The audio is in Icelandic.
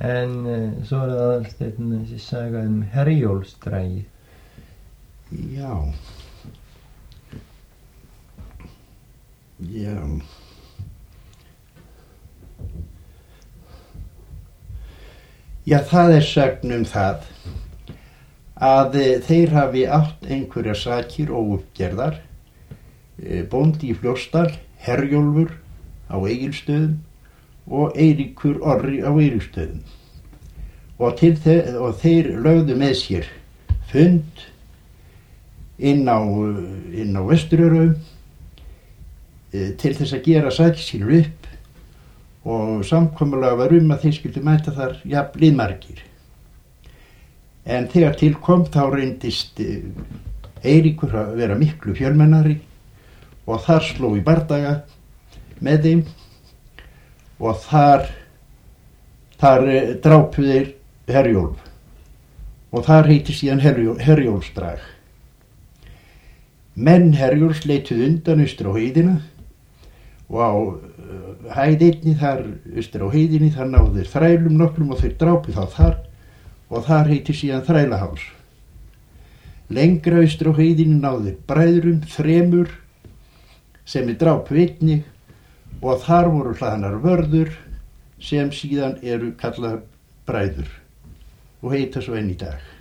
En svo það Aðalsteinn þessi saga Herjólfsdragið. Já. Já. Já, það sögn það að þeir hafi átt einhverjar sakir óuppgerðar. Bóndi í Fljótsdal, Herjólfur á Egilsstöðum og Eiríkur Orri á Eiríksstöðum. Og þeir lögðu með sér fund inn á Vesturöraum til þess að gera sakir sínar upp, og samkomulag var að þeir skyldu mæta þar jafnlið margir. En þegar til kom þá reyndist Eiríkur að vera miklu fjölmennari og þar sló í bardaga með þeim, og þar drápu þeir Herjólf, og þar heiti síðan Herjólfsdrag. Menn Herjólfs leituðu undan austur á heiðina, og á hæð einni þar austur á heiðinni þar náðu þeir þrælum nokkrum og þeir drápu þá þar, og þar heiti síðan Þrælaháls. Lengra austur á heiðinni náðu þeir bræðrum 3 sem drápu einnig, og þar voru hlaðnar vörður sem síðan eru kallaðar bræður og heita svo enn í dag.